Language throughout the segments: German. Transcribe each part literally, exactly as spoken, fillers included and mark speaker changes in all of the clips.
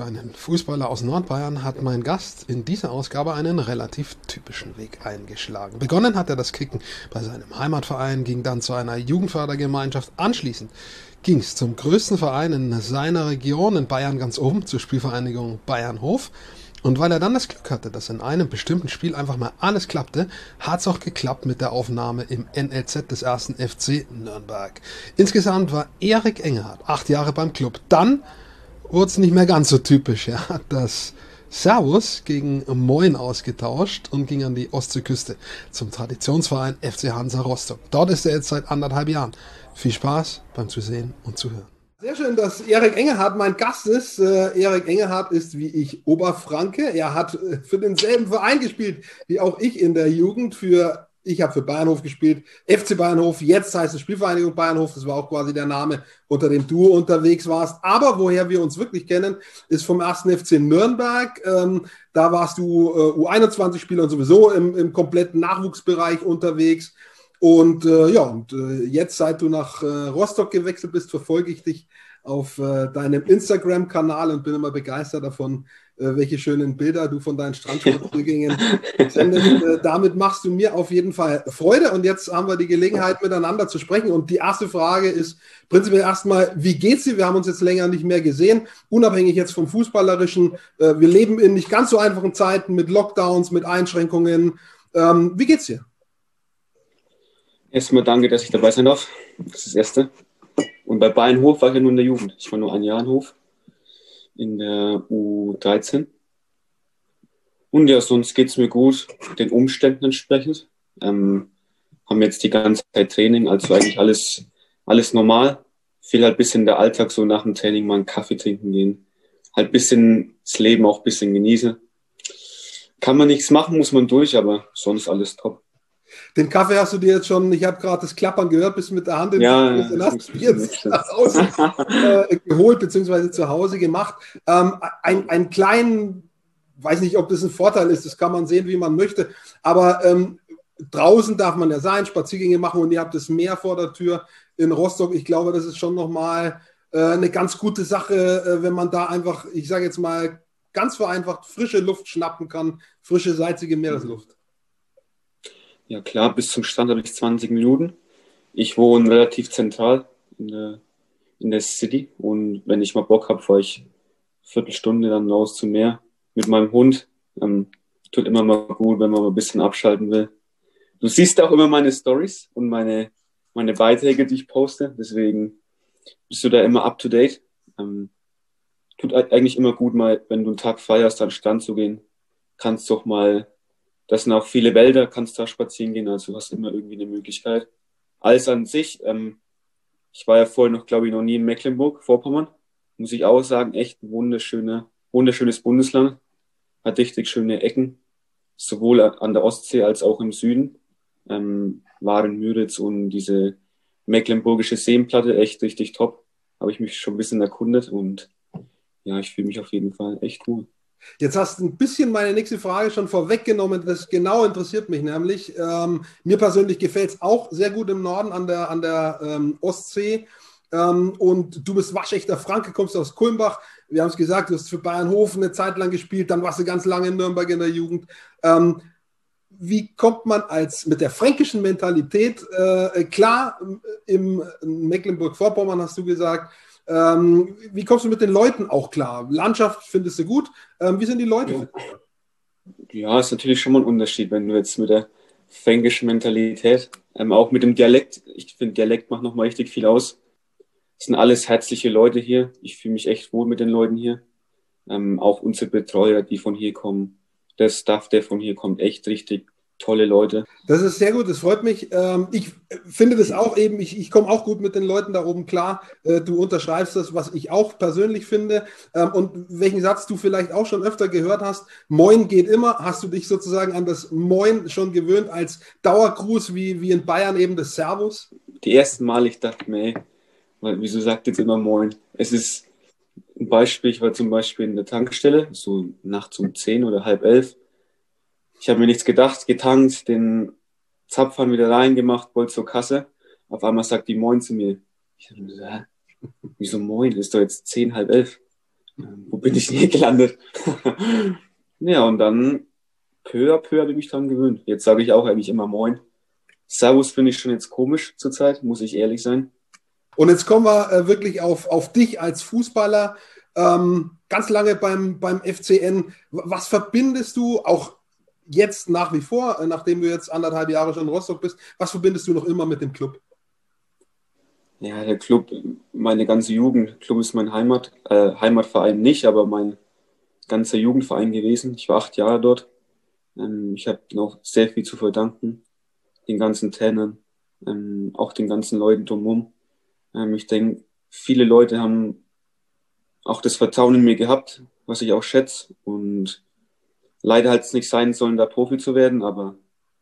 Speaker 1: einen Fußballer aus Nordbayern hat mein Gast in dieser Ausgabe einen relativ typischen Weg eingeschlagen. Begonnen hat er das Kicken bei seinem Heimatverein, ging dann zu einer Jugendfördergemeinschaft. Anschließend ging es zum größten Verein in seiner Region, in Bayern ganz oben, zur Spielvereinigung Bayernhof. Und weil er dann das Glück hatte, dass in einem bestimmten Spiel einfach mal alles klappte, hat es auch geklappt mit der Aufnahme im N L Z des ersten F C Nürnberg. Insgesamt war Erik Engelhardt acht Jahre beim Club. Dann wurde es nicht mehr ganz so typisch. Er hat das Servus gegen Moin ausgetauscht und ging an die Ostseeküste zum Traditionsverein F C Hansa Rostock. Dort ist er jetzt seit anderthalb Jahren. Viel Spaß beim Zusehen und Zuhören. Sehr schön, dass Erik Engelhardt mein Gast ist. Äh, Erik Engelhardt ist wie ich Oberfranke. Er hat äh, für denselben Verein gespielt wie auch ich in der Jugend. Für Ich habe für Bayernhof gespielt, F C Bayernhof, jetzt heißt es Spielvereinigung Bayernhof. Das war auch quasi der Name, unter dem du unterwegs warst. Aber woher wir uns wirklich kennen, ist vom ersten F C Nürnberg. Ähm, da warst du äh, U einundzwanzig-Spieler und sowieso im, im kompletten Nachwuchsbereich unterwegs. Und äh, ja, und äh, jetzt, seit du nach äh, Rostock gewechselt bist, verfolge ich dich auf äh, deinem Instagram-Kanal und bin immer begeistert davon, äh, welche schönen Bilder du von deinen Strandspaziergängen sendest. Äh, damit machst du mir auf jeden Fall Freude. Und jetzt haben wir die Gelegenheit, miteinander zu sprechen. Und die erste Frage ist prinzipiell erstmal, wie geht's dir? Wir haben uns jetzt länger nicht mehr gesehen, unabhängig jetzt vom Fußballerischen. Äh, wir leben in nicht ganz so einfachen Zeiten mit Lockdowns, mit Einschränkungen. Ähm, wie geht's dir?
Speaker 2: Erstmal danke, dass ich dabei sein darf. Das ist das Erste. Und bei Bayernhof war ich ja nur in der Jugend. Ich war nur ein Jahr in Hof, in der U dreizehn. Und ja, sonst geht es mir gut, den Umständen entsprechend. Ähm, haben jetzt die ganze Zeit Training, also eigentlich alles, alles normal. Viel halt ein bisschen der Alltag, so nach dem Training mal einen Kaffee trinken gehen. Halt ein bisschen das Leben auch ein bisschen genießen. Kann man nichts machen, muss man durch, aber sonst alles top.
Speaker 1: Den Kaffee hast du dir jetzt schon, ich habe gerade das Klappern gehört, bist mit der Hand in
Speaker 2: ja,
Speaker 1: den hast du jetzt äh, geholt bzw. zu Hause gemacht. Ähm, ein, einen kleinen, weiß nicht, ob das ein Vorteil ist, das kann man sehen, wie man möchte, aber ähm, draußen darf man ja sein, Spaziergänge machen und ihr habt das Meer vor der Tür in Rostock. Ich glaube, das ist schon nochmal äh, eine ganz gute Sache, äh, wenn man da einfach, ich sage jetzt mal, ganz vereinfacht frische Luft schnappen kann, frische, salzige Meeresluft.
Speaker 2: Ja klar, bis zum Strand habe ich zwanzig Minuten. Ich wohne relativ zentral in der, in der City und wenn ich mal Bock habe, fahre ich eine Viertelstunde dann raus zum Meer mit meinem Hund. Ähm, tut immer mal gut, wenn man mal ein bisschen abschalten will. Du siehst auch immer meine Stories und meine, meine Beiträge, die ich poste, deswegen bist du da immer up to date. Ähm, tut eigentlich immer gut, mal, wenn du einen Tag frei hast, an den Strand zu gehen, kannst doch mal. Das sind auch viele Wälder, kannst da spazieren gehen, also du hast immer irgendwie eine Möglichkeit. Alles an sich, ähm, ich war ja vorher noch, glaube ich, noch nie in Mecklenburg-Vorpommern, muss ich auch sagen, echt ein wunderschöne, wunderschönes Bundesland, hat richtig schöne Ecken, sowohl an der Ostsee als auch im Süden. Ähm, Waren, Müritz und diese mecklenburgische Seenplatte, echt richtig top, habe ich mich schon ein bisschen erkundet und ja, ich fühle mich auf jeden Fall echt gut.
Speaker 1: Jetzt hast du ein bisschen meine nächste Frage schon vorweggenommen. Das genau interessiert mich nämlich. Ähm, mir persönlich gefällt es auch sehr gut im Norden an der, an der ähm, Ostsee. Ähm, und du bist waschechter Franke, kommst aus Kulmbach. Wir haben es gesagt, du hast für Bayernhof eine Zeit lang gespielt, dann warst du ganz lange in Nürnberg in der Jugend. Ähm, wie kommt man als mit der fränkischen Mentalität, äh, klar, im Mecklenburg-Vorpommern hast du gesagt, Ähm, wie kommst du mit den Leuten auch klar? Landschaft findest du gut. Ähm, wie sind die Leute?
Speaker 2: Ja, ist natürlich schon mal ein Unterschied, wenn du jetzt mit der fränkischen Mentalität, ähm, auch mit dem Dialekt, ich finde, Dialekt macht nochmal richtig viel aus. Es sind alles herzliche Leute hier. Ich fühle mich echt wohl mit den Leuten hier. Ähm, auch unsere Betreuer, die von hier kommen. Der Staff, der von hier kommt, echt richtig tolle Leute.
Speaker 1: Das ist sehr gut, das freut mich. Ich finde das auch eben, ich, ich komme auch gut mit den Leuten da oben klar. Du unterschreibst das, was ich auch persönlich finde. Und welchen Satz du vielleicht auch schon öfter gehört hast, Moin geht immer. Hast du dich sozusagen an das Moin schon gewöhnt als Dauergruß, wie, wie in Bayern eben das Servus?
Speaker 2: Die ersten Mal, ich dachte mir, ey, wieso sagt jetzt immer Moin? Es ist ein Beispiel, ich war zum Beispiel in der Tankstelle, so nachts um zehn oder halb elf. Ich habe mir nichts gedacht, getankt, den Zapfhahn wieder reingemacht, wollte zur Kasse. Auf einmal sagt die Moin zu mir. Ich habe mir gesagt, hä? Wieso Moin? Ist doch jetzt zehn, halb elf. Wo bin ich nie gelandet? Ja, und dann peu à peu habe ich mich dran gewöhnt. Jetzt sage ich auch eigentlich immer Moin. Servus finde ich schon jetzt komisch zurzeit, muss ich ehrlich sein.
Speaker 1: Und jetzt kommen wir äh, wirklich auf, auf dich als Fußballer. Ähm, ganz lange beim, beim F C N. Was verbindest du auch jetzt nach wie vor, äh, nachdem du jetzt anderthalb Jahre schon in Rostock bist, was verbindest du noch immer mit dem Club?
Speaker 2: Ja, der Club, meine ganze Jugend, Club ist mein Heimat, äh, Heimatverein nicht, aber mein ganzer Jugendverein gewesen. Ich war acht Jahre dort. Ähm, ich habe noch sehr viel zu verdanken, den ganzen Trainern, ähm, auch den ganzen Leuten drumherum. Ähm, ich denke, viele Leute haben auch das Vertrauen in mir gehabt, was ich auch schätze. Und leider hat es nicht sein sollen, da Profi zu werden, aber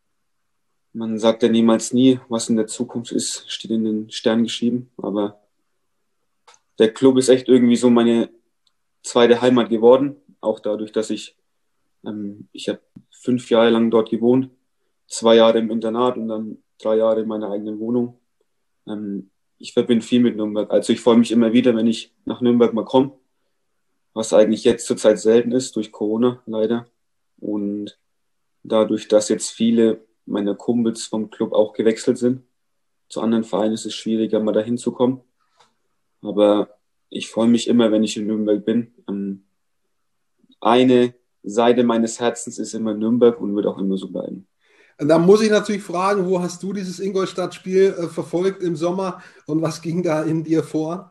Speaker 2: man sagt ja niemals nie, was in der Zukunft ist, steht in den Sternen geschrieben. Aber der Club ist echt irgendwie so meine zweite Heimat geworden, auch dadurch, dass ich, ähm, ich habe fünf Jahre lang dort gewohnt, zwei Jahre im Internat und dann drei Jahre in meiner eigenen Wohnung. Ähm, ich verbinde viel mit Nürnberg. Also ich freue mich immer wieder, wenn ich nach Nürnberg mal komme, was eigentlich jetzt zurzeit selten ist, durch Corona leider. Und dadurch, dass jetzt viele meiner Kumpels vom Club auch gewechselt sind, zu anderen Vereinen ist es schwieriger, mal dahin zu kommen. Aber ich freue mich immer, wenn ich in Nürnberg bin. Ähm, eine Seite meines Herzens ist immer Nürnberg und wird auch immer so bleiben.
Speaker 1: Da muss ich natürlich fragen, wo hast du dieses Ingolstadt-Spiel äh, verfolgt im Sommer und was ging da in dir vor?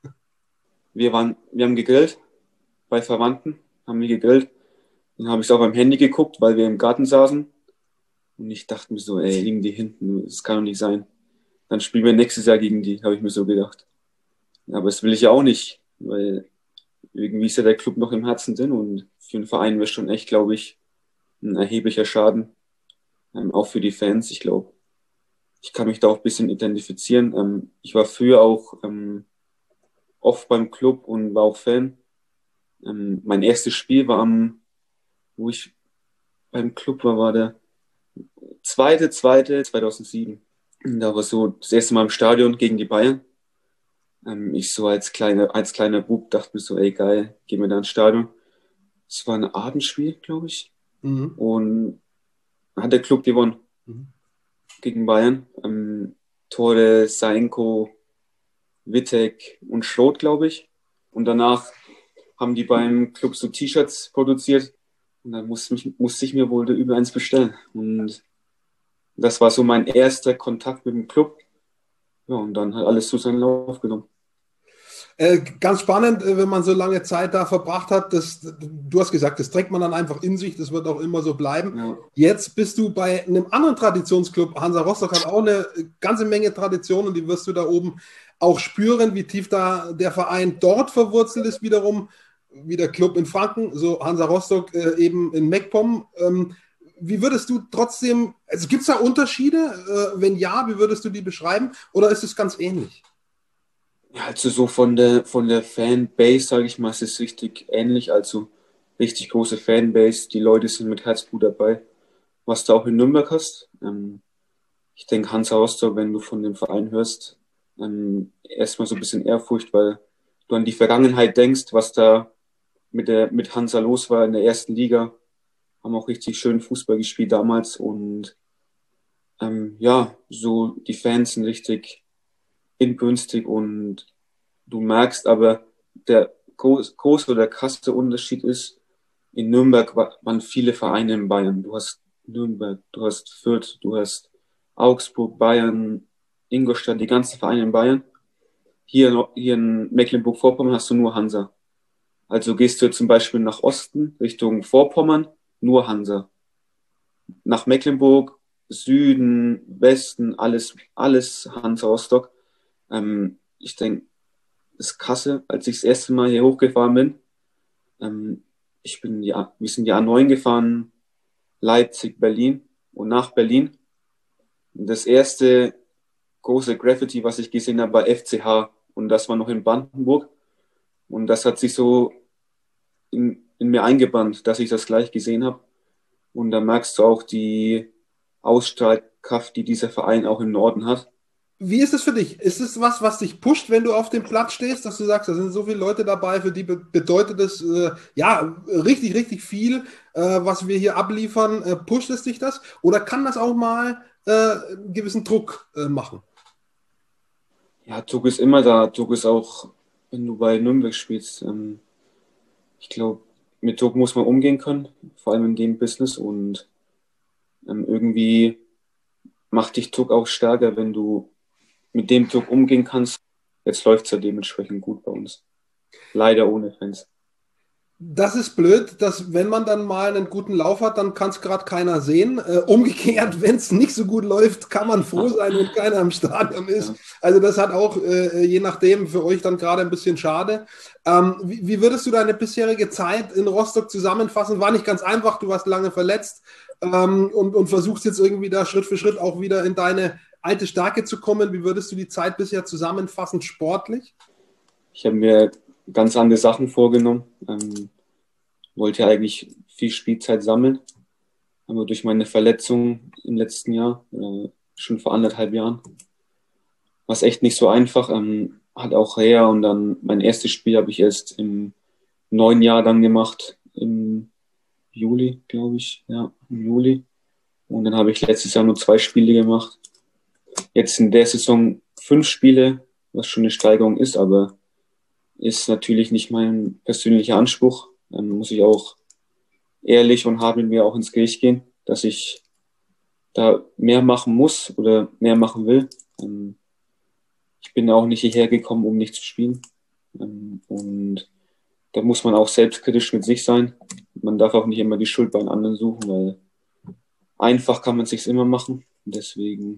Speaker 2: Wir waren, wir haben gegrillt bei Verwandten, haben wir gegrillt. Dann habe ich es auch beim Handy geguckt, weil wir im Garten saßen. Und ich dachte mir so, ey, liegen die hinten, das kann doch nicht sein. Dann spielen wir nächstes Jahr gegen die, habe ich mir so gedacht. Aber das will ich ja auch nicht, weil irgendwie ist ja der Club noch im Herzen drin und für den Verein wäre schon echt, glaube ich, ein erheblicher Schaden. Ähm, auch für die Fans, ich glaube. Ich kann mich da auch ein bisschen identifizieren. Ähm, ich war früher auch ähm, oft beim Club und war auch Fan. Ähm, mein erstes Spiel war am, wo ich beim Club war, war der zweite, zweite, zweitausendsieben. Da war so das erste Mal im Stadion gegen die Bayern. Ähm, ich so als kleiner, als kleiner Bub dachte mir so, ey geil, gehen wir da ins Stadion. Es war ein Abendspiel, glaube ich.
Speaker 1: Mhm.
Speaker 2: Und hat der Club gewonnen
Speaker 1: Mhm.
Speaker 2: gegen Bayern. Ähm, Tore, Seinko, Wittek und Schroth, glaube ich. Und danach haben die beim Club so T-Shirts produziert. Und dann musste, mich, musste ich mir wohl über eins bestellen. Und das war so mein erster Kontakt mit dem Club. Ja, und dann hat alles so seinen Lauf genommen.
Speaker 1: Äh, ganz spannend, äh, wenn man so lange Zeit da verbracht hat. Das, du hast gesagt, das trägt man dann einfach in sich, das wird auch immer so bleiben.
Speaker 2: Ja.
Speaker 1: Jetzt bist du bei einem anderen Traditionsclub. Hansa Rostock hat auch eine ganze Menge Traditionen, die wirst du da oben auch spüren, wie tief da der Verein dort verwurzelt ist, wiederum wie der Club in Franken, so Hansa Rostock äh, eben in MacPom. Ähm, wie würdest du trotzdem, also gibt es da Unterschiede? Äh, wenn ja, wie würdest du die beschreiben? Oder ist es ganz ähnlich?
Speaker 2: Ja, also so von der von der Fanbase, sage ich mal, ist es richtig ähnlich. Also richtig große Fanbase. Die Leute sind mit Herzblut dabei. Was du auch in Nürnberg hast. Ähm, ich denke, Hansa Rostock, wenn du von dem Verein hörst, ähm, erstmal so ein bisschen Ehrfurcht, weil du an die Vergangenheit denkst, was da mit der mit Hansa los war in der ersten Liga. Haben auch richtig schön Fußball gespielt damals und ähm, ja, so die Fans sind richtig inbrünstig und du merkst aber, der groß, große oder krasse Unterschied ist, in Nürnberg waren viele Vereine in Bayern. Du hast Nürnberg, du hast Fürth, du hast Augsburg, Bayern, Ingolstadt, die ganzen Vereine in Bayern. Hier, hier in Mecklenburg-Vorpommern hast du nur Hansa. Also gehst du zum Beispiel nach Osten, Richtung Vorpommern, nur Hansa. Nach Mecklenburg, Süden, Westen, alles, alles Hansa Rostock. Ähm, ich denke, das ist krasse, als ich das erste Mal hier hochgefahren bin. Ähm, ich bin ja, wir sind die A neun gefahren, Leipzig, Berlin und nach Berlin. Und das erste große Graffiti, was ich gesehen habe, war F C H und das war noch in Brandenburg. Und das hat sich so in, in mir eingebrannt, dass ich das gleich gesehen habe. Und da merkst du auch die Ausstrahlkraft, die dieser Verein auch im Norden hat.
Speaker 1: Wie ist es für dich? Ist es was, was dich pusht, wenn du auf dem Platz stehst, dass du sagst, da sind so viele Leute dabei, für die be bedeutet es äh, ja richtig, richtig viel, äh, was wir hier abliefern? Äh, pusht es dich das? Oder kann das auch mal äh, einen gewissen Druck äh, machen?
Speaker 2: Ja, Druck ist immer da. Druck ist auch, wenn du bei Nürnberg spielst. Ähm, ich glaube, mit Druck muss man umgehen können, vor allem in dem Business. Und ähm, irgendwie macht dich Druck auch stärker, wenn du mit dem Druck umgehen kannst. Jetzt läuft es ja dementsprechend gut bei uns. Leider ohne Fans.
Speaker 1: Das ist blöd, dass wenn man dann mal einen guten Lauf hat, dann kann es gerade keiner sehen. Äh, umgekehrt, wenn es nicht so gut läuft, kann man froh sein, wenn keiner im Stadion ist.
Speaker 2: Ja.
Speaker 1: Also das hat auch äh, je nachdem für euch dann gerade ein bisschen schade. Ähm, wie, wie würdest du deine bisherige Zeit in Rostock zusammenfassen? War nicht ganz einfach, du warst lange verletzt ähm, und, und versuchst jetzt irgendwie da Schritt für Schritt auch wieder in deine alte Stärke zu kommen. Wie würdest du die Zeit bisher zusammenfassen, sportlich?
Speaker 2: Ich habe mir ganz andere Sachen vorgenommen. Ähm, wollte eigentlich viel Spielzeit sammeln, aber durch meine Verletzung im letzten Jahr, äh, schon vor anderthalb Jahren, war es echt nicht so einfach. Ähm, hat auch her und dann mein erstes Spiel habe ich erst im neuen Jahr dann gemacht, im Juli, glaube ich, ja, im Juli. Und dann habe ich letztes Jahr nur zwei Spiele gemacht. Jetzt in der Saison fünf Spiele, was schon eine Steigerung ist, aber ist natürlich nicht mein persönlicher Anspruch. Dann muss ich auch ehrlich und hart mit mir auch ins Gericht gehen, dass ich da mehr machen muss oder mehr machen will. Ähm, ich bin auch nicht hierher gekommen, um nicht zu spielen. Ähm, und da muss man auch selbstkritisch mit sich sein. Man darf auch nicht immer die Schuld bei den anderen suchen, weil einfach kann man es sich immer machen. Und deswegen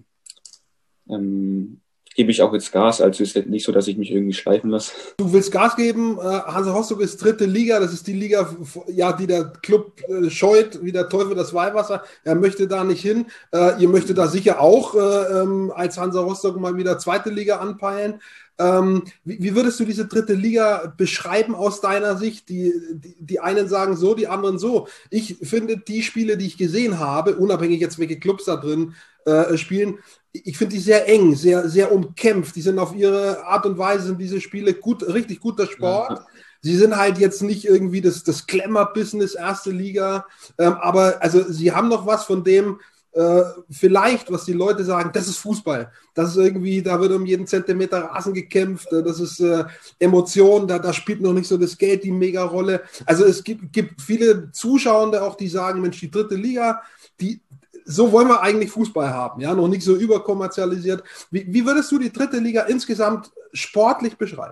Speaker 2: ähm, gebe ich auch jetzt Gas. Also ist es nicht so, dass ich mich irgendwie schleifen lasse.
Speaker 1: Du willst Gas geben. Äh, Hansa Rostock ist dritte Liga. Das ist die Liga, ja, die der Club äh, scheut, wie der Teufel das Weihwasser. Er möchte da nicht hin. Äh, ihr möchtet da sicher auch äh, ähm, als Hansa Rostock mal wieder zweite Liga anpeilen. Ähm, wie, wie würdest du diese dritte Liga beschreiben aus deiner Sicht? Die, die, die einen sagen so, die anderen so. Ich finde, die Spiele, die ich gesehen habe, unabhängig jetzt, welche Clubs da drin äh, spielen, ich finde die sehr eng, sehr, sehr umkämpft. Die sind auf ihre Art und Weise, sind diese Spiele gut, richtig guter Sport.
Speaker 2: Ja,
Speaker 1: Sie sind halt jetzt nicht irgendwie das, das Glamour-Business, erste Liga, ähm, aber also sie haben noch was von dem, äh, vielleicht, was die Leute sagen, das ist Fußball. Das ist irgendwie, da wird um jeden Zentimeter Rasen gekämpft, äh, das ist äh, Emotion, da, da spielt noch nicht so das Geld die Mega-Rolle. Also es gibt, gibt viele Zuschauer auch, die sagen, Mensch, die dritte Liga, die, so wollen wir eigentlich Fußball haben, ja, noch nicht so überkommerzialisiert. Wie, wie würdest du die dritte Liga insgesamt sportlich beschreiben?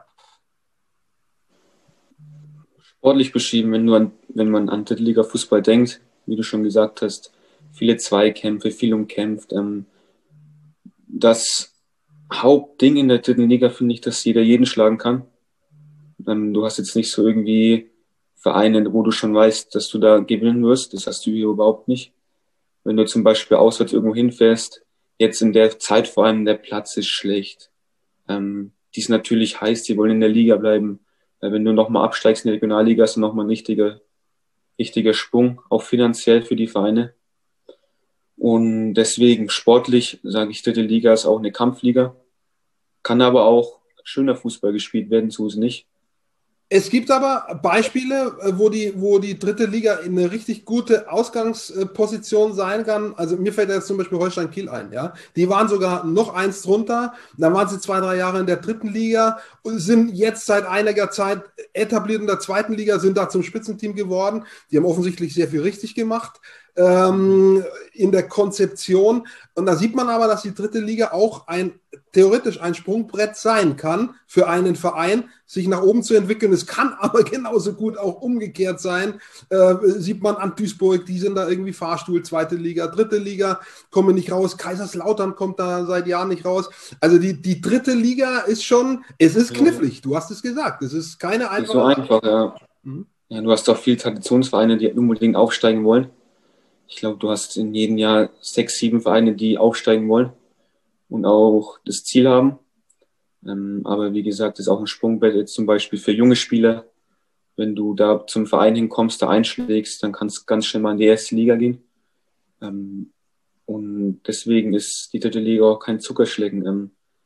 Speaker 2: sportlich beschrieben, wenn, du an, wenn man an Drittliga-Fußball denkt, wie du schon gesagt hast, viele Zweikämpfe, viel umkämpft. Ähm, das Hauptding in der dritten Liga finde ich, dass jeder jeden schlagen kann. Ähm, du hast jetzt nicht so irgendwie Vereine, wo du schon weißt, dass du da gewinnen wirst. Das hast du hier überhaupt nicht. Wenn du zum Beispiel auswärts irgendwo hinfährst, jetzt in der Zeit vor allem, der Platz ist schlecht. Ähm, die ist natürlich heiß, die wollen in der Liga bleiben. Weil wenn du nochmal absteigst in die Regionalliga, ist nochmal ein richtiger, richtiger Sprung, auch finanziell für die Vereine. Und deswegen sportlich sage ich, dritte Liga ist auch eine Kampfliga. Kann aber auch schöner Fußball gespielt werden, so ist es nicht.
Speaker 1: Es gibt aber Beispiele, äh, wo die, wo die dritte Liga in eine richtig gute Ausgangsposition sein kann. Also mir fällt jetzt zum Beispiel Holstein Kiel ein, ja. Die waren sogar noch eins drunter. Dann waren sie zwei, drei Jahre in der dritten Liga und sind jetzt seit einiger Zeit etabliert in der zweiten Liga, sind da zum Spitzenteam geworden. Die haben offensichtlich sehr viel richtig gemacht ähm, in der Konzeption. Und da sieht man aber, dass die dritte Liga auch ein theoretisch ein Sprungbrett sein kann für einen Verein, sich nach oben zu entwickeln. Es kann aber genauso gut auch umgekehrt sein. Äh, sieht man an Duisburg, die sind da irgendwie Fahrstuhl, zweite Liga, dritte Liga, kommen nicht raus. Kaiserslautern kommt da seit Jahren nicht raus. Also die, die dritte Liga ist schon, es ist
Speaker 2: Ja.
Speaker 1: knifflig, du hast es gesagt. Es ist keine
Speaker 2: Nicht so
Speaker 1: einfache
Speaker 2: einfach, ja.
Speaker 1: Mhm.
Speaker 2: Ja, du hast auch viele Traditionsvereine, die unbedingt aufsteigen wollen. Ich glaube, du hast in jedem Jahr sechs, sieben Vereine, die aufsteigen wollen und auch das Ziel haben. Ähm, aber wie gesagt, ist auch ein Sprungbrett jetzt zum Beispiel für junge Spieler. Wenn du da zum Verein hinkommst, da einschlägst, dann kannst du ganz schnell mal in die erste Liga gehen. Ähm, und deswegen ist die dritte Liga auch kein Zuckerschlecken. Ähm,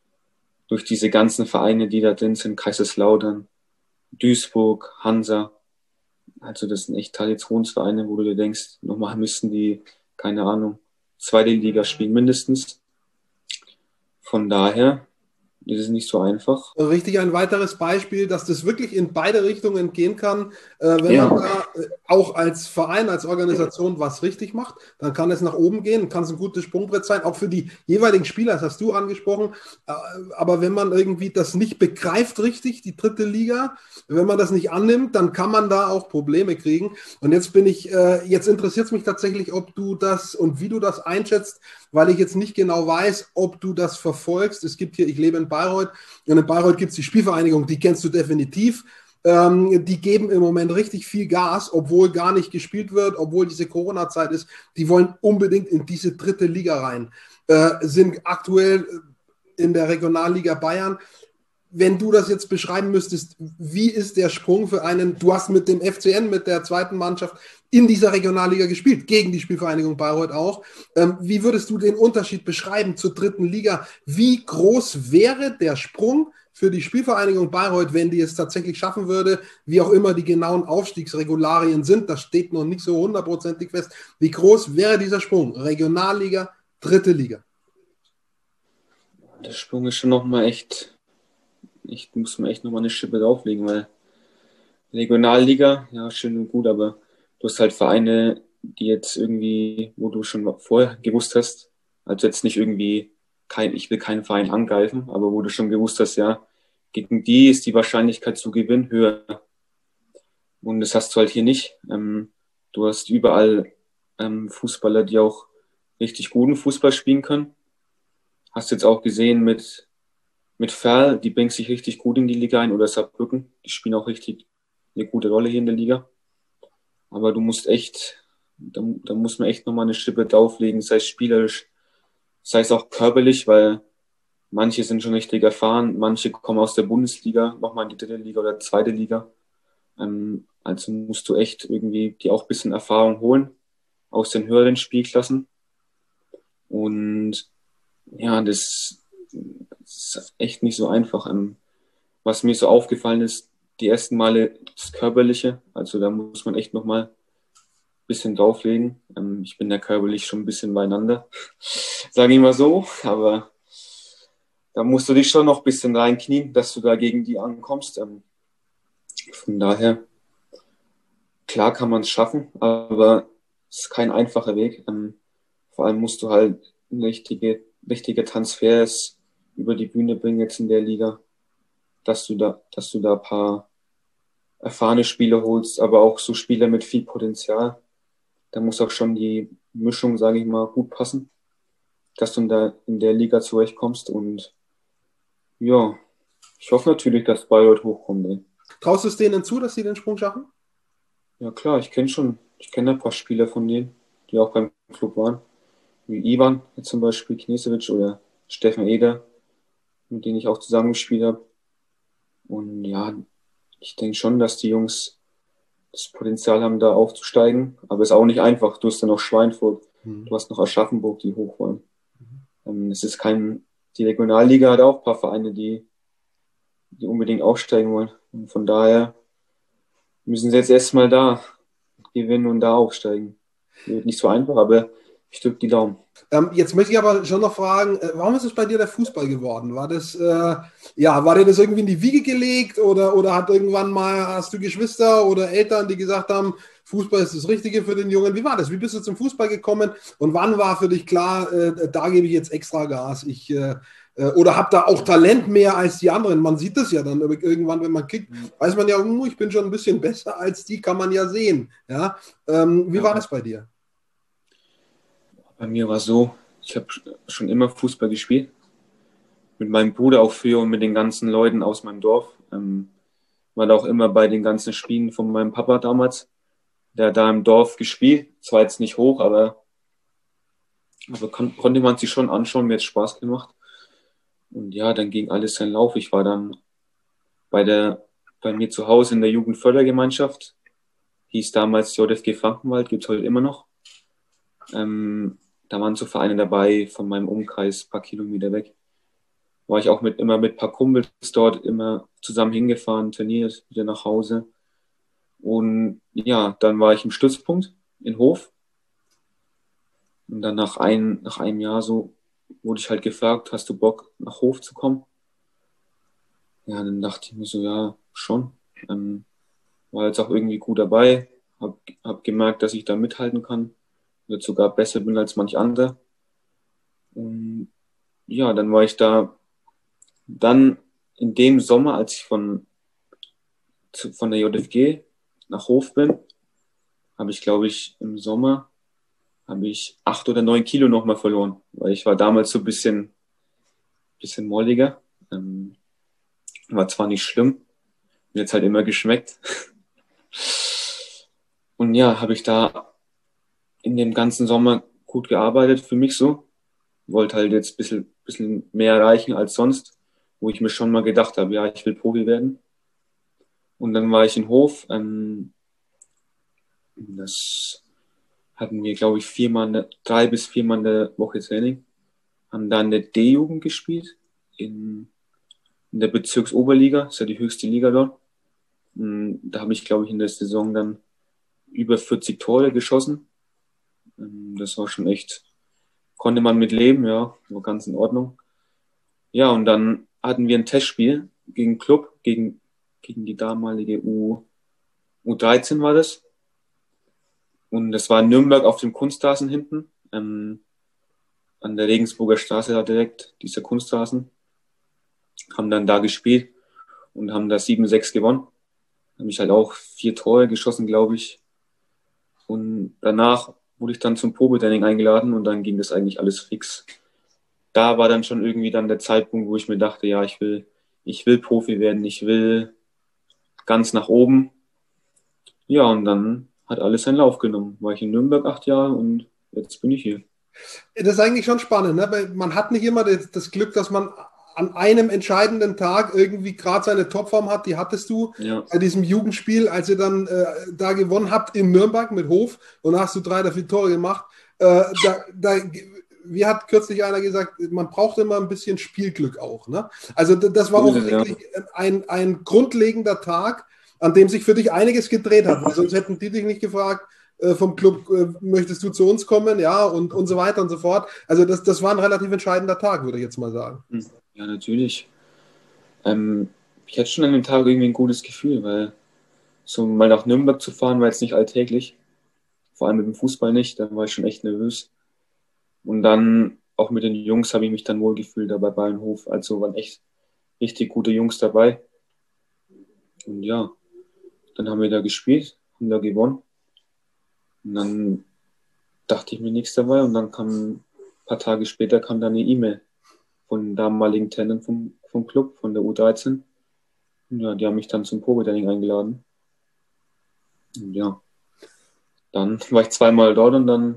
Speaker 2: durch diese ganzen Vereine, die da drin sind, Kaiserslautern, Duisburg, Hansa. Also das sind echt Traditionsvereine, wo du dir denkst, nochmal müssten die, keine Ahnung, zweite Liga spielen mindestens. Von daher ist es nicht so einfach.
Speaker 1: Richtig, ein weiteres Beispiel, dass das wirklich in beide Richtungen gehen kann. Äh, wenn
Speaker 2: Ja.
Speaker 1: man da äh, auch als Verein, als Organisation was richtig macht, dann kann es nach oben gehen, kann es ein gutes Sprungbrett sein, auch für die jeweiligen Spieler, das hast du angesprochen. Äh, aber wenn man irgendwie das nicht begreift richtig, die dritte Liga, wenn man das nicht annimmt, dann kann man da auch Probleme kriegen. Und jetzt bin ich, äh, jetzt interessiert es mich tatsächlich, ob du das und wie du das einschätzt, weil ich jetzt nicht genau weiß, ob du das verfolgst. Es gibt hier, ich lebe in Bayreuth, und in Bayreuth gibt es die Spielvereinigung, die kennst du definitiv. Ähm, die geben im Moment richtig viel Gas, obwohl gar nicht gespielt wird, obwohl diese Corona-Zeit ist. Die wollen unbedingt in diese dritte Liga rein. Äh, sind aktuell in der Regionalliga Bayern. Wenn du das jetzt beschreiben müsstest, wie ist der Sprung für einen, du hast mit dem F C N, mit der zweiten Mannschaft in dieser Regionalliga gespielt, gegen die Spielvereinigung Bayreuth auch. Ähm, wie würdest du den Unterschied beschreiben zur dritten Liga? Wie groß wäre der Sprung für die Spielvereinigung Bayreuth, wenn die es tatsächlich schaffen würde, wie auch immer die genauen Aufstiegsregularien sind? Das steht noch nicht so hundertprozentig fest. Wie groß wäre dieser Sprung? Regionalliga, dritte Liga?
Speaker 2: Der Sprung ist schon nochmal echt, ich muss mir echt nochmal eine Schippe drauflegen, weil Regionalliga, ja, schön und gut, aber du hast halt Vereine, die jetzt irgendwie, wo du schon vorher gewusst hast, also jetzt nicht irgendwie, kein, ich will keinen Verein angreifen, aber wo du schon gewusst hast, ja, gegen die ist die Wahrscheinlichkeit zu gewinnen höher. Und das hast du halt hier nicht. Ähm, du hast überall ähm, Fußballer, die auch richtig guten Fußball spielen können. Hast jetzt auch gesehen mit, mit Ferl, die bringt sich richtig gut in die Liga ein, oder Saarbrücken, die spielen auch richtig eine gute Rolle hier in der Liga. Aber du musst echt, da, da muss man echt nochmal eine Schippe drauflegen, sei es spielerisch, sei es auch körperlich, weil manche sind schon richtig erfahren, manche kommen aus der Bundesliga, nochmal in die dritte Liga oder zweite Liga. Ähm, also musst du echt irgendwie dir auch ein bisschen Erfahrung holen aus den höheren Spielklassen. Und ja, das, das ist echt nicht so einfach. Ähm, was mir so aufgefallen ist, die ersten Male das Körperliche, also da muss man echt nochmal ein bisschen drauflegen. Ähm, ich bin da körperlich schon ein bisschen beieinander, sage ich mal so, aber da musst du dich schon noch ein bisschen reinknien, dass du da gegen die ankommst. Ähm, von daher, klar kann man es schaffen, aber es ist kein einfacher Weg. Ähm, vor allem musst du halt richtige, richtige Transfers über die Bühne bringen jetzt in der Liga, dass du da, dass du da ein paar erfahrene Spieler holst, aber auch so Spieler mit viel Potenzial. Da muss auch schon die Mischung, sage ich mal, gut passen, dass du in der, in der Liga zurechtkommst. Und ja, ich hoffe natürlich, dass Bayreuth hochkommt. Ey.
Speaker 1: Traust du es denen zu, dass sie den Sprung schaffen?
Speaker 2: Ja klar, ich kenne schon, ich kenne ein paar Spieler von denen, die auch beim Club waren. Wie Ivan, jetzt zum Beispiel Knesevic oder Steffen Eder, mit denen ich auch zusammengespielt habe. Und ja, ich denke schon, dass die Jungs das Potenzial haben, da aufzusteigen. Aber es ist auch nicht einfach. Du hast dann noch Schweinfurt,
Speaker 1: Mhm.
Speaker 2: du hast noch Aschaffenburg, die hoch wollen. Mhm. Es ist kein, die Regionalliga hat auch ein paar Vereine, die, die unbedingt aufsteigen wollen. Und von daher müssen sie jetzt erstmal da gewinnen und da aufsteigen. Wird nicht so einfach, aber ich drücke die Daumen.
Speaker 1: Ähm, jetzt möchte ich aber schon noch fragen, äh, warum ist es bei dir der Fußball geworden? War das, äh, ja, war dir das irgendwie in die Wiege gelegt oder, oder hat irgendwann mal, hast du Geschwister oder Eltern, die gesagt haben, Fußball ist das Richtige für den Jungen? Wie war das? Wie bist du zum Fußball gekommen und wann war für dich klar, äh, da gebe ich jetzt extra Gas? Ich, äh, äh, oder habe da auch Talent mehr als die anderen? Man sieht das ja dann irgendwann, wenn man kickt, weiß man ja, hm, ich bin schon ein bisschen besser als die, kann man ja sehen. Ja? Ähm, wie
Speaker 2: Ja.
Speaker 1: war das bei dir?
Speaker 2: Bei mir war es so, ich habe schon immer Fußball gespielt. Mit meinem Bruder auch früher und mit den ganzen Leuten aus meinem Dorf. Ähm, war da auch immer bei den ganzen Spielen von meinem Papa damals. Der hat da im Dorf gespielt. Zwar jetzt nicht hoch, aber, aber kon konnte man sich schon anschauen. Mir hat Spaß gemacht. Und ja, dann ging alles seinen Lauf. Ich war dann bei der, bei mir zu Hause in der Jugendfördergemeinschaft. Hieß damals J F G Frankenwald, gibt's heute immer noch. Ähm, da waren so Vereine dabei von meinem Umkreis, paar Kilometer weg. war ich auch mit, immer mit ein paar Kumpels dort, immer zusammen hingefahren, trainiert, wieder nach Hause. Und ja, dann war ich im Stützpunkt in Hof. Und dann nach, ein, nach einem Jahr so wurde ich halt gefragt, hast du Bock nach Hof zu kommen? Ja, dann dachte ich mir so, ja, schon. Ähm, war jetzt auch irgendwie gut dabei, hab, hab gemerkt, dass ich da mithalten kann, jetzt sogar besser bin als manch andere. Und ja, dann war ich da, dann in dem Sommer, als ich von, zu, von der J F G nach Hof bin, habe ich, glaube ich, im Sommer habe ich acht oder neun Kilo nochmal verloren, weil ich war damals so ein bisschen, bisschen molliger. Ähm, war zwar nicht schlimm, mir hat's halt immer geschmeckt. Und ja, habe ich da in dem ganzen Sommer gut gearbeitet, für mich so. Wollte halt jetzt ein bisschen, bisschen mehr erreichen als sonst, wo ich mir schon mal gedacht habe, ja, ich will Profi werden. Und dann war ich in Hof. Ähm, das hatten wir, glaube ich, viermal, in der, drei bis viermal in der Woche Training. Haben da in der D-Jugend gespielt, in, in der Bezirksoberliga, ist ja die höchste Liga dort. Und da habe ich, glaube ich, in der Saison dann über vierzig Tore geschossen. Das war schon echt, konnte man mit leben, ja, war ganz in Ordnung. Ja, und dann hatten wir ein Testspiel gegen Club, gegen, gegen die damalige U, U dreizehn war das. Und das war in Nürnberg auf dem Kunstrasen hinten, ähm, an der Regensburger Straße da direkt, dieser Kunstrasen. Haben dann da gespielt und haben da sieben sechs gewonnen. Haben ich halt auch vier Tore geschossen, glaube ich. Und danach wurde ich dann zum Probetraining eingeladen und dann ging das eigentlich alles fix. Da war dann schon irgendwie dann der Zeitpunkt, wo ich mir dachte, ja, ich will, ich will Profi werden, ich will ganz nach oben. Ja, und dann hat alles seinen Lauf genommen. War ich in Nürnberg acht Jahre und jetzt bin ich hier.
Speaker 1: Das ist eigentlich schon spannend, ne? Weil man hat nicht immer das, das Glück, dass man an einem entscheidenden Tag irgendwie gerade seine Topform hat. Die hattest du
Speaker 2: Ja,
Speaker 1: bei diesem Jugendspiel, als ihr dann äh, da gewonnen habt in Nürnberg mit Hof und da hast du drei oder vier Tore gemacht. Äh, da, da, wie hat kürzlich einer gesagt, man braucht immer ein bisschen Spielglück auch. Ne? Also d- das war
Speaker 2: so ist es, ja.
Speaker 1: offensichtlich ein, ein grundlegender Tag, an dem sich für dich einiges gedreht hat, weil sonst hätten die dich nicht gefragt, äh, vom Club, äh, möchtest du zu uns kommen, ja, und, und so weiter und so fort. Also das, das war ein relativ entscheidender Tag, würde ich jetzt mal sagen.
Speaker 2: Hm. Ja, natürlich. Ähm, ich hatte schon an dem Tag irgendwie ein gutes Gefühl, weil so mal nach Nürnberg zu fahren war jetzt nicht alltäglich. Vor allem mit dem Fußball nicht, da war ich schon echt nervös. Und dann auch mit den Jungs habe ich mich dann wohl gefühlt da bei Bayernhof. Also waren echt richtig gute Jungs dabei. Und ja, dann haben wir da gespielt, haben da gewonnen. Und dann dachte ich mir nichts dabei. Und dann kam ein paar Tage später kam dann eine E-Mail von den damaligen Tenant vom, vom Club, von der U dreizehn. Und ja, die haben mich dann zum Probetraining eingeladen. Und ja, dann war ich zweimal dort und dann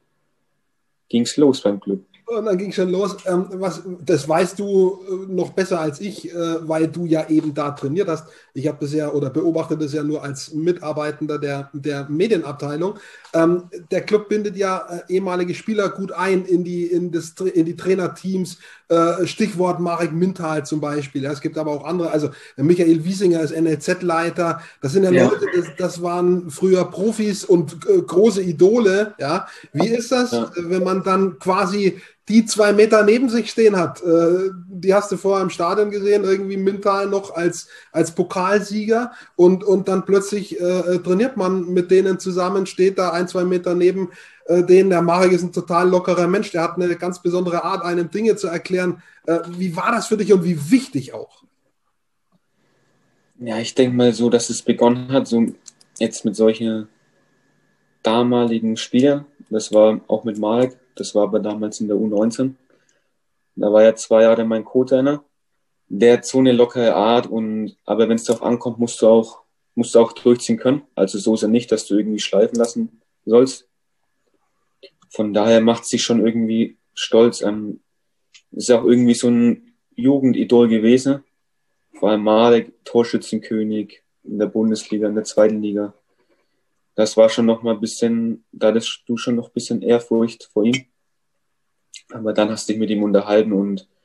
Speaker 2: ging's los beim Club.
Speaker 1: Und dann ging schon los. Ähm, was, das weißt du äh, noch besser als ich, äh, weil du ja eben da trainiert hast. Ich habe das ja oder beobachte das ja nur als Mitarbeitender der, der Medienabteilung. Ähm, der Club bindet ja äh, ehemalige Spieler gut ein in die, in das, in die Trainerteams. Äh, Stichwort Marek Minthal zum Beispiel. Ja, es gibt aber auch andere. Also Michael Wiesinger ist N L Z-Leiter. Das sind ja
Speaker 2: Ja.
Speaker 1: Leute, das, das waren früher Profis und äh, große Idole. Ja, wie ist das,
Speaker 2: Ja.
Speaker 1: äh, wenn man dann quasi die zwei Meter neben sich stehen hat? Äh, die hast du vorher im Stadion gesehen, irgendwie Minthal noch als, als Pokalsieger und, und dann plötzlich äh, trainiert man mit denen zusammen, steht da ein, zwei Meter neben äh, denen. Der Marek ist ein total lockerer Mensch, der hat eine ganz besondere Art, einem Dinge zu erklären. Äh, wie war das für dich und wie wichtig auch?
Speaker 2: Ja, ich denke mal so, dass es begonnen hat, so jetzt mit solchen damaligen Spielern. Das war auch mit Marek, das war aber damals in der U neunzehn. Da war er zwei Jahre mein Co-Trainer. Der hat so eine lockere Art und, aber wenn es darauf ankommt, musst du auch, musst du auch durchziehen können. Also so ist er nicht, dass du irgendwie schleifen lassen sollst. Von daher macht es sich schon irgendwie stolz. Ähm, ist auch irgendwie so ein Jugendidol gewesen. Vor allem Marek, Torschützenkönig in der Bundesliga, in der zweiten Liga. Das war schon noch mal ein bisschen, da hattest du schon noch ein bisschen Ehrfurcht vor ihm. Aber dann hast du dich mit ihm unterhalten und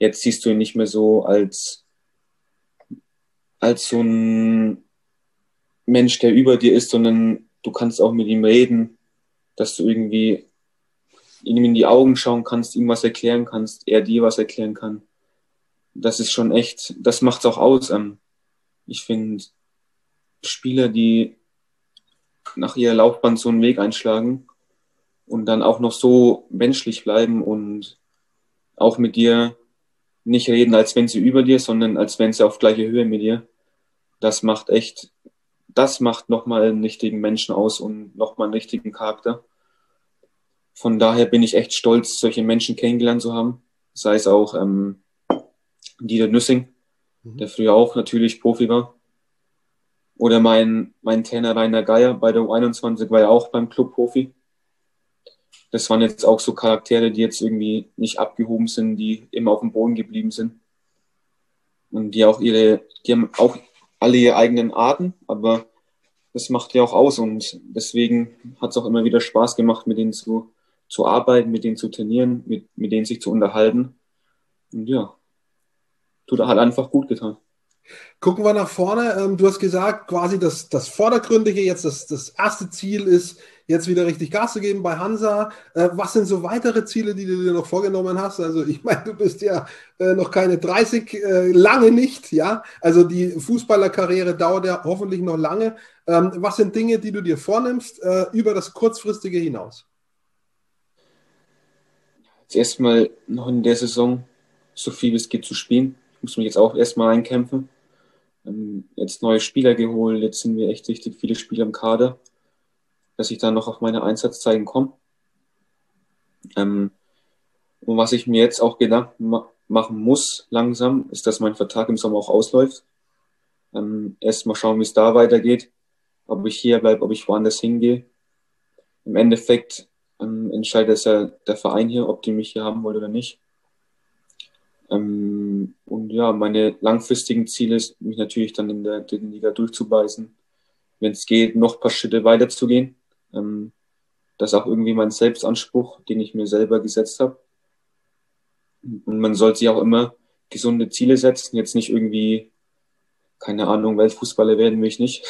Speaker 2: jetzt siehst du ihn nicht mehr so als, als so ein Mensch, der über dir ist, sondern du kannst auch mit ihm reden, dass du irgendwie ihm in die Augen schauen kannst, ihm was erklären kannst, er dir was erklären kann. Das ist schon echt, das macht's auch aus. Ich finde, Spieler, die nach ihrer Laufbahn so einen Weg einschlagen und dann auch noch so menschlich bleiben und auch mit dir nicht reden, als wenn sie über dir, sondern als wenn sie auf gleicher Höhe mit dir. Das macht echt, das macht nochmal einen richtigen Menschen aus und nochmal einen richtigen Charakter. Von daher bin ich echt stolz, solche Menschen kennengelernt zu haben. Sei es auch ähm, Dieter Nüssing, mhm. der früher auch natürlich Profi war. Oder mein, mein Trainer Rainer Geier bei der U einundzwanzig war ja auch beim Club Profi. Das waren jetzt auch so Charaktere, die jetzt irgendwie nicht abgehoben sind, die immer auf dem Boden geblieben sind. Und die auch ihre, die haben auch alle ihre eigenen Arten, aber das macht ja auch aus und deswegen hat es auch immer wieder Spaß gemacht, mit denen zu, zu arbeiten, mit denen zu trainieren, mit, mit denen sich zu unterhalten. Und ja, tut halt einfach gut getan.
Speaker 1: Gucken wir nach vorne. Du hast gesagt, quasi das, das Vordergründige, jetzt das, das erste Ziel ist, jetzt wieder richtig Gas zu geben bei Hansa. Was sind so weitere Ziele, die du dir noch vorgenommen hast? Also ich meine, du bist ja noch keine dreißig, lange nicht, ja. Also die Fußballerkarriere dauert ja hoffentlich noch lange. Was sind Dinge, die du dir vornimmst über das Kurzfristige hinaus?
Speaker 2: Jetzt erstmal noch in der Saison so viel wie es geht zu spielen. Ich muss mich jetzt auch erstmal einkämpfen. Jetzt neue Spieler geholt, jetzt sind wir echt richtig viele Spieler im Kader, dass ich dann noch auf meine Einsatzzeiten komme. Ähm, und was ich mir jetzt auch Gedanken ma- machen muss langsam, ist, dass mein Vertrag im Sommer auch ausläuft. Ähm, erst mal schauen, wie es da weitergeht, ob ich hier bleibe, ob ich woanders hingehe. Im Endeffekt ähm, entscheidet es ja der Verein hier, ob die mich hier haben wollen oder nicht. Ähm, und ja, meine langfristigen Ziele ist, mich natürlich dann in der dritten Liga durchzubeißen. Wenn es geht, noch ein paar Schritte weiterzugehen. Ähm, das ist auch irgendwie mein Selbstanspruch, den ich mir selber gesetzt habe. Und man sollte sich auch immer gesunde Ziele setzen. Jetzt nicht irgendwie, keine Ahnung, Weltfußballer werden will ich nicht.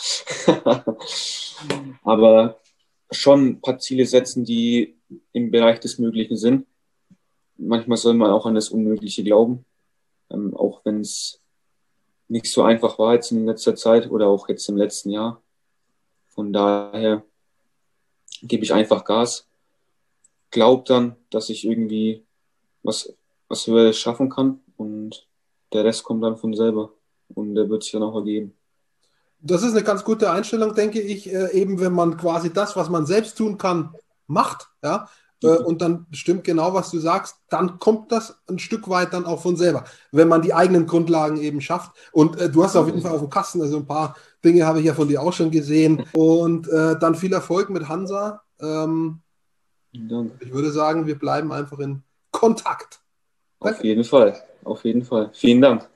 Speaker 2: Aber schon ein paar Ziele setzen, die im Bereich des Möglichen sind. Manchmal soll man auch an das Unmögliche glauben. Ähm, auch wenn es nicht so einfach war jetzt in letzter Zeit oder auch jetzt im letzten Jahr. Von daher gebe ich einfach Gas. Glaub dann, dass ich irgendwie was, was Höheres schaffen kann und der Rest kommt dann von selber und der wird sich dann auch ergeben.
Speaker 1: Das ist eine ganz gute Einstellung, denke ich, äh, eben wenn man quasi das, was man selbst tun kann, macht, ja, äh, und dann stimmt genau, was du sagst, dann kommt das ein Stück weit dann auch von selber, wenn man die eigenen Grundlagen eben schafft. Und äh, du hast auf jeden Fall auf dem Kasten, also ein paar Dinge habe ich ja von dir auch schon gesehen. Und äh, dann viel Erfolg mit Hansa. Ähm,
Speaker 2: Danke.
Speaker 1: Ich würde sagen, wir bleiben einfach in Kontakt.
Speaker 2: Auf jeden Fall, auf jeden Fall. Vielen Dank.